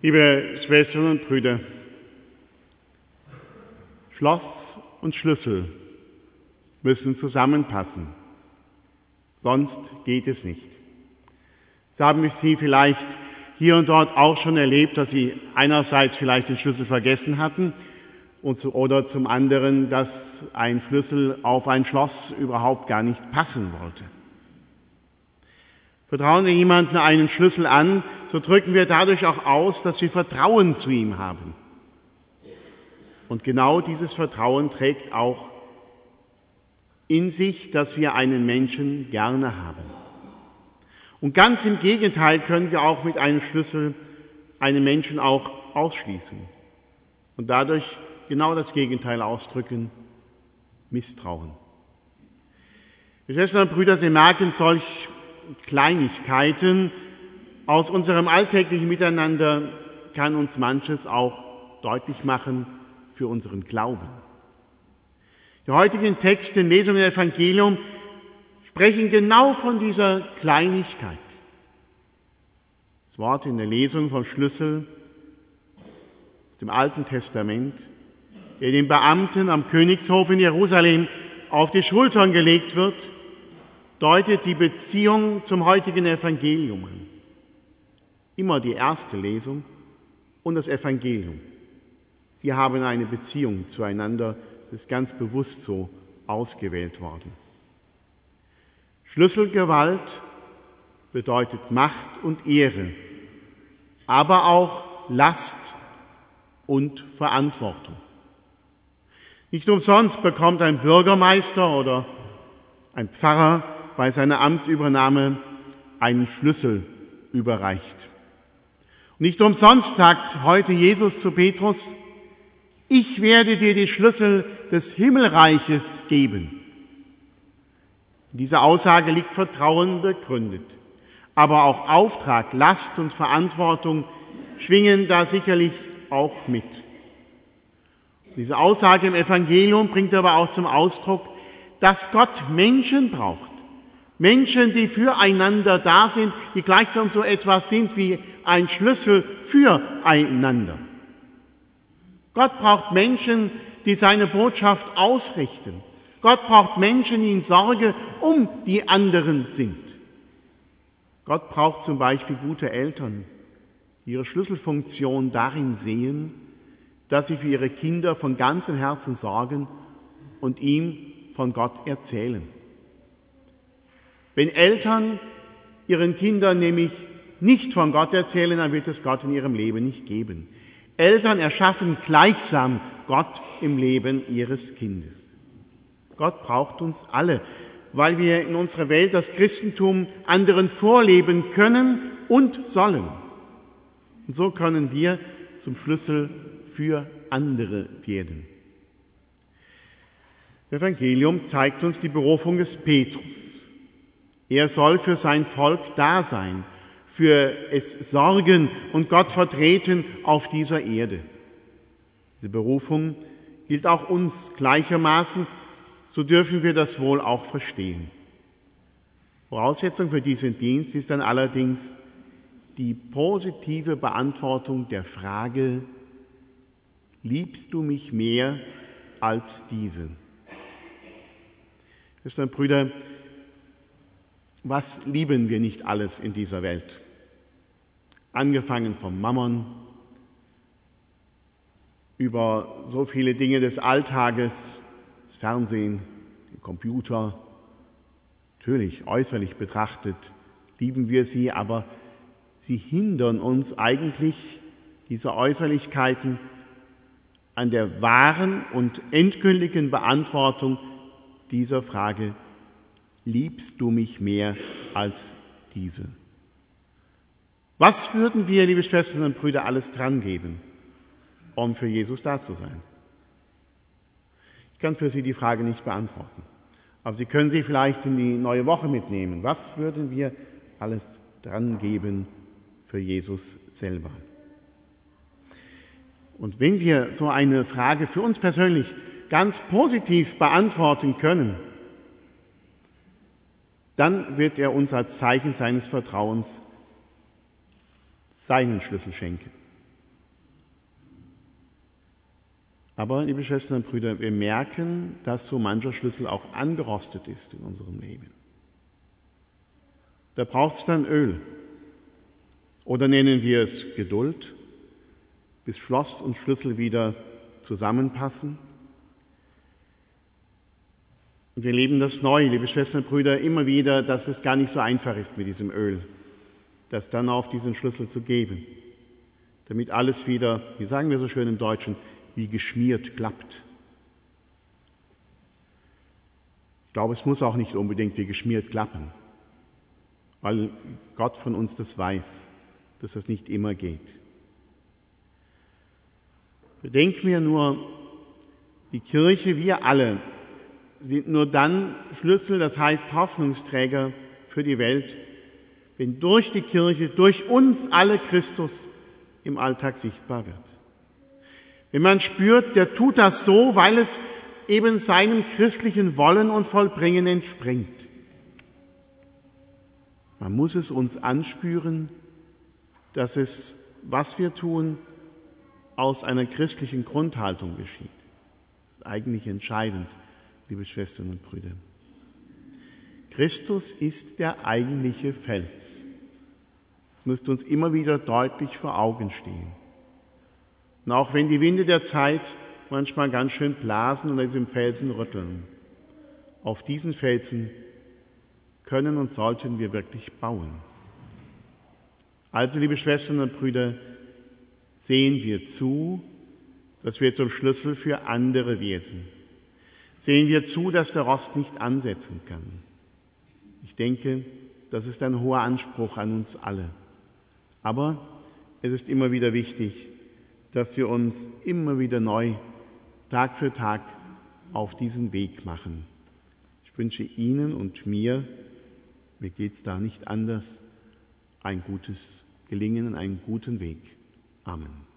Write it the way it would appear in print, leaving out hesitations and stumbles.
Liebe Schwestern und Brüder, Schloss und Schlüssel müssen zusammenpassen, sonst geht es nicht. Das haben Sie vielleicht hier und dort auch schon erlebt, dass Sie einerseits vielleicht den Schlüssel vergessen hatten oder zum anderen, dass ein Schlüssel auf ein Schloss überhaupt gar nicht passen wollte. Vertrauen wir jemandem einen Schlüssel an, so drücken wir dadurch auch aus, dass wir Vertrauen zu ihm haben. Und genau dieses Vertrauen trägt auch in sich, dass wir einen Menschen gerne haben. Und ganz im Gegenteil können wir auch mit einem Schlüssel einen Menschen auch ausschließen und dadurch genau das Gegenteil ausdrücken: Misstrauen. Liebe Schwestern und Brüder, Sie merken, solch Kleinigkeiten aus unserem alltäglichen Miteinander kann uns manches auch deutlich machen für unseren Glauben. Die heutigen Texte, Lesungen im Evangelium sprechen genau von dieser Kleinigkeit. Das Wort in der Lesung vom Schlüssel aus dem Alten Testament, der den Beamten am Königshof in Jerusalem auf die Schultern gelegt wird, deutet die Beziehung zum heutigen Evangelium an. Immer die erste Lesung und das Evangelium. Sie haben eine Beziehung zueinander, das ist ganz bewusst so ausgewählt worden. Schlüsselgewalt bedeutet Macht und Ehre, aber auch Last und Verantwortung. Nicht umsonst bekommt ein Bürgermeister oder ein Pfarrer bei seiner Amtsübernahme einen Schlüssel überreicht. Und nicht umsonst sagt heute Jesus zu Petrus: Ich werde dir die Schlüssel des Himmelreiches geben. In dieser Aussage liegt Vertrauen begründet. Aber auch Auftrag, Last und Verantwortung schwingen da sicherlich auch mit. Diese Aussage im Evangelium bringt aber auch zum Ausdruck, dass Gott Menschen braucht. Menschen, die füreinander da sind, die gleichsam so etwas sind wie ein Schlüssel füreinander. Gott braucht Menschen, die seine Botschaft ausrichten. Gott braucht Menschen, die in Sorge um die anderen sind. Gott braucht zum Beispiel gute Eltern, die ihre Schlüsselfunktion darin sehen, dass sie für ihre Kinder von ganzem Herzen sorgen und ihm von Gott erzählen. Wenn Eltern ihren Kindern nämlich nicht von Gott erzählen, dann wird es Gott in ihrem Leben nicht geben. Eltern erschaffen gleichsam Gott im Leben ihres Kindes. Gott braucht uns alle, weil wir in unserer Welt das Christentum anderen vorleben können und sollen. Und so können wir zum Schlüssel für andere werden. Das Evangelium zeigt uns die Berufung des Petrus. Er soll für sein Volk da sein, für es sorgen und Gott vertreten auf dieser Erde. Diese Berufung gilt auch uns gleichermaßen, so dürfen wir das wohl auch verstehen. Voraussetzung für diesen Dienst ist dann allerdings die positive Beantwortung der Frage: Liebst du mich mehr als diese? Schwestern und Brüder, was lieben wir nicht alles in dieser Welt? Angefangen vom Mammon, über so viele Dinge des Alltages, das Fernsehen, den Computer. Natürlich, äußerlich betrachtet, lieben wir sie, aber sie hindern uns eigentlich, diese Äußerlichkeiten, an der wahren und endgültigen Beantwortung dieser Frage: Liebst du mich mehr als diese? Was würden wir, liebe Schwestern und Brüder, alles dran geben, um für Jesus da zu sein? Ich kann für Sie die Frage nicht beantworten, aber Sie können sie vielleicht in die neue Woche mitnehmen. Was würden wir alles dran geben für Jesus selber? Und wenn wir so eine Frage für uns persönlich ganz positiv beantworten können, dann wird er uns als Zeichen seines Vertrauens seinen Schlüssel schenken. Aber, liebe Schwestern und Brüder, wir merken, dass so mancher Schlüssel auch angerostet ist in unserem Leben. Da braucht es dann Öl. Oder nennen wir es Geduld, bis Schloss und Schlüssel wieder zusammenpassen. Und wir leben das neu, liebe Schwestern und Brüder, immer wieder, dass es gar nicht so einfach ist mit diesem Öl, das dann auf diesen Schlüssel zu geben, damit alles wieder, wie sagen wir so schön im Deutschen, wie geschmiert klappt. Ich glaube, es muss auch nicht unbedingt wie geschmiert klappen, weil Gott von uns das weiß, dass das nicht immer geht. Bedenken wir nur, die Kirche, wir alle, sind nur dann Schlüssel, das heißt Hoffnungsträger für die Welt, wenn durch die Kirche, durch uns alle Christus im Alltag sichtbar wird. Wenn man spürt, der tut das so, weil es eben seinem christlichen Wollen und Vollbringen entspringt. Man muss es uns anspüren, dass es, was wir tun, aus einer christlichen Grundhaltung geschieht. Das ist eigentlich entscheidend, liebe Schwestern und Brüder. Christus ist der eigentliche Fels. Das müsste uns immer wieder deutlich vor Augen stehen. Und auch wenn die Winde der Zeit manchmal ganz schön blasen und an diesem Felsen rütteln, auf diesen Felsen können und sollten wir wirklich bauen. Also, liebe Schwestern und Brüder, sehen wir zu, dass wir zum Schlüssel für andere werden. Sehen wir zu, dass der Rost nicht ansetzen kann. Ich denke, das ist ein hoher Anspruch an uns alle. Aber es ist immer wieder wichtig, dass wir uns immer wieder neu, Tag für Tag, auf diesen Weg machen. Ich wünsche Ihnen und mir geht es da nicht anders, ein gutes Gelingen, einen guten Weg. Amen.